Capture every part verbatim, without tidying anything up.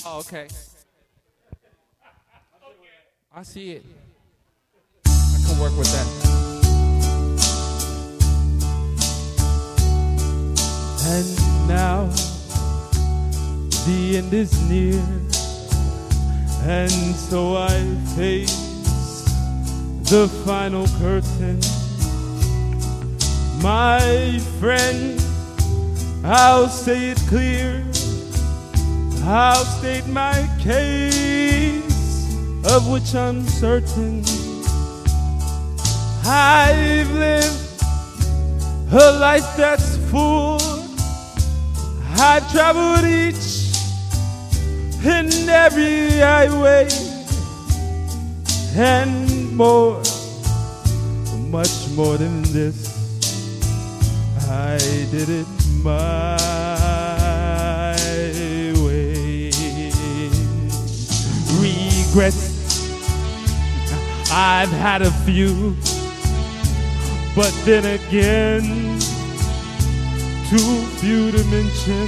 Oh, okay. I see it. I can work with that. And now the end is near, and so I face the final curtain. My friend, I'll say it clear, I'll state my case, of which I'm certain. I've lived a life that's full. I've traveled each and every highway, and more, much more than this, I did it my way. Regrets, I've had a few, but then again, too few to mention.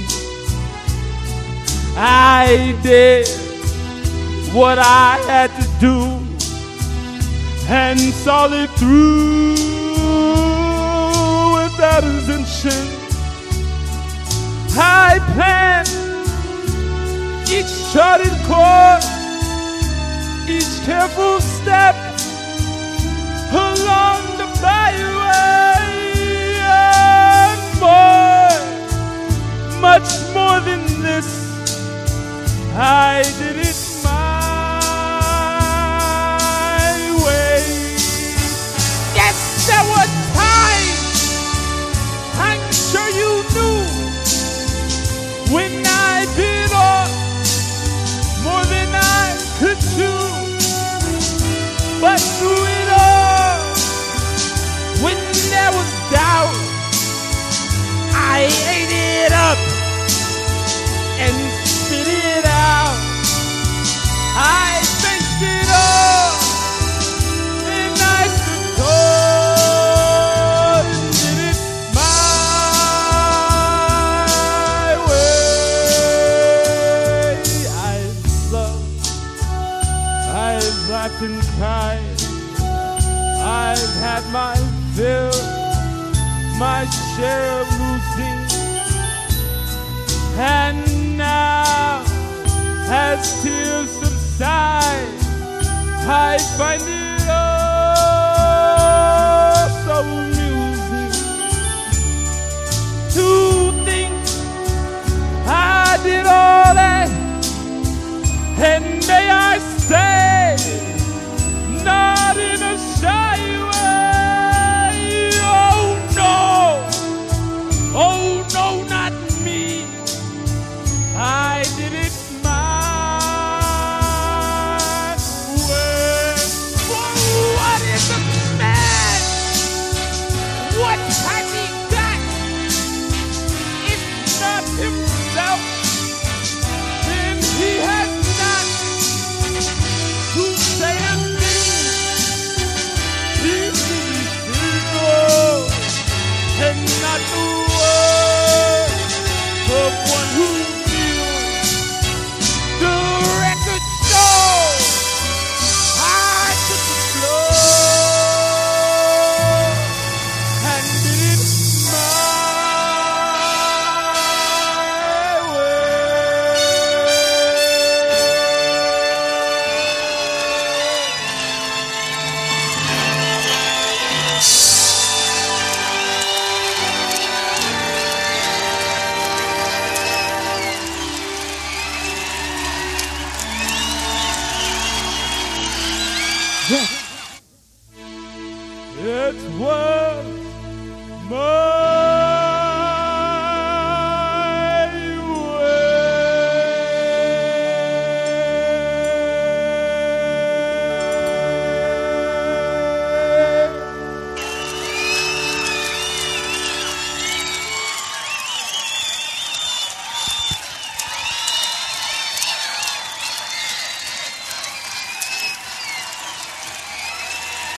I did what I had to do and saw it through without exemption. I planned each charted course, each careful step along the byway, and more, much more than this, I did it my way. Yes, there were times, I'm sure you knew, when I bit off more than I could chew. But through it all, when there was doubt, I ate it up and spit it out. I faced it all, and I stood tall and did it my way. I've loved, I've laughed and cried, I've had my fill, my share of losing, and now, as tears subside, I find it all so amusing to think I did all that, and may I say, not in a shy way. Oh no, oh no, not me. I did it my way. Whoa, what is a man? What has he got? If not himself, then he has not to say a thing. He's to be still and not the word of one who the record shows I took the floor and did it my way. It was my